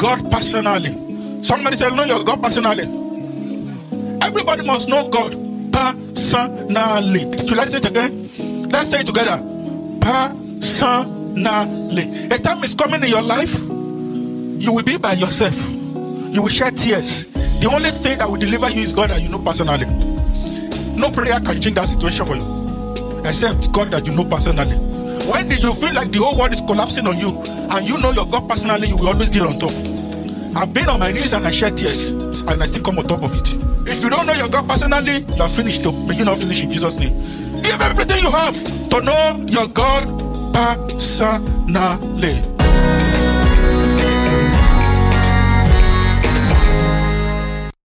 God personally. Somebody said, know your God personally. Everybody must know God personally. So let's say it again. Let's say it together. Personally. A time is coming in your life, you will be by yourself. You will shed tears. The only thing that will deliver you is God that you know personally. No prayer can change that situation for you, except God that you know personally. When did you feel like the whole world is collapsing on you, and you know your God personally, you will always get on top. I've been on my knees and I shed tears, and I still come on top of it. If you don't know your God personally, you are finished. May you not finish in Jesus' name. Give everything you have to know your God personally.